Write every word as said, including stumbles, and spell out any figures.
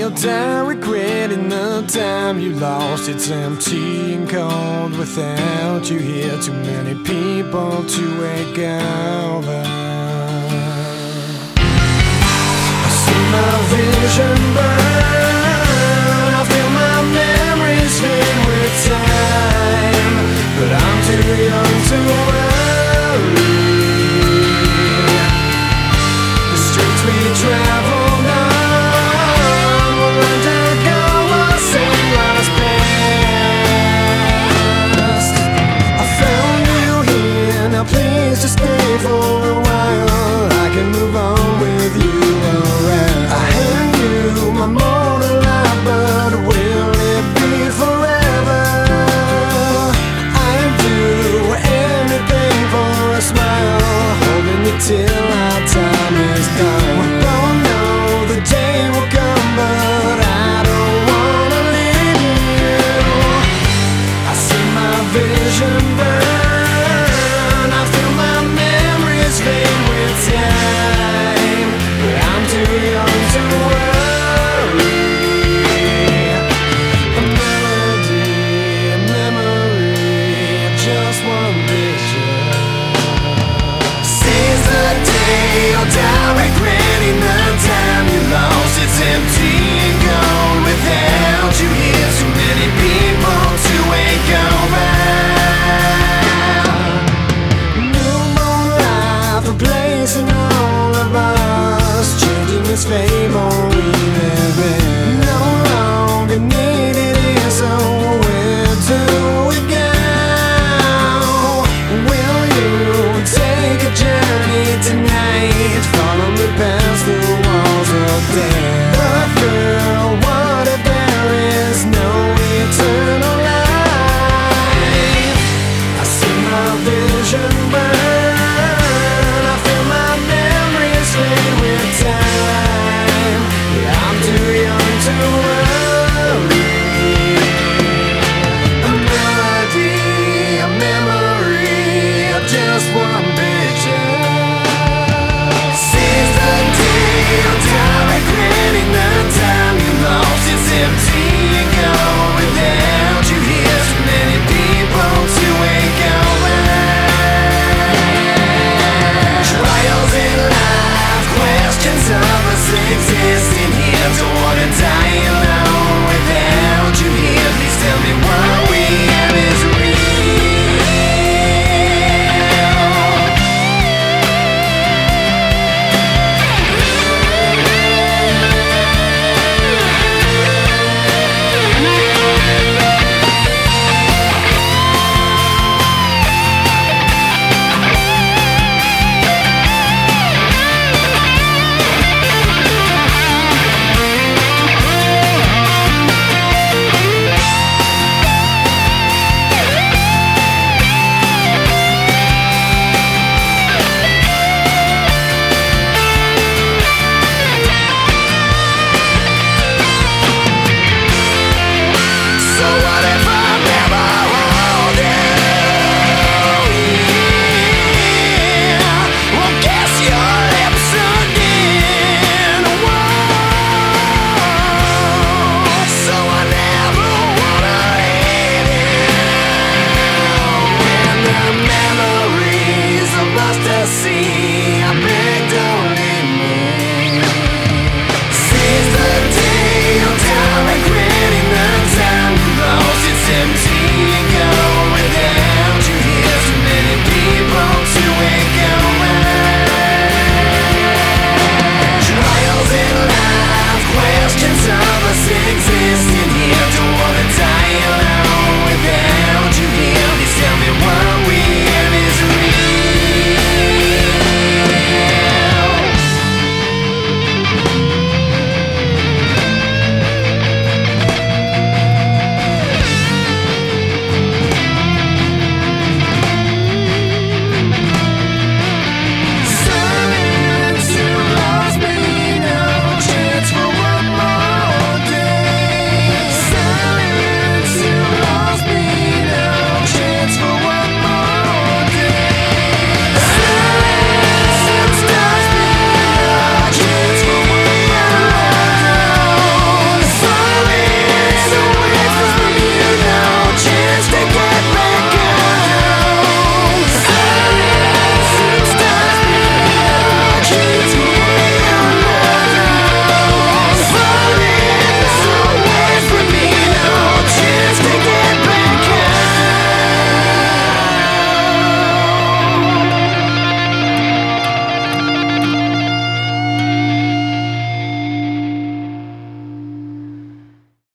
you'll die regretting the time you lost. It's empty and cold without you here. Too many people to wake over. I see my vision burn, I feel my memories fade with time, but I'm too young to worry. The streets we travel on will undergo a same lost past. I found you here, now please just stay for a while. I can move on with you around. I hand you my mortal life, but will it be forever? I'd do anything for a smile, holding you till our time is done. We both know the day will come, but I don't wanna leave you. I see my vision burn, I feel my memories fade with time, but I'm too young to worry. A melody, a memory, just one picture. Seize the day, you'll die regretting the time you lost. It's empty and gone without you here. Too many people to wake over. New moon life replacing all of us, changing this fame.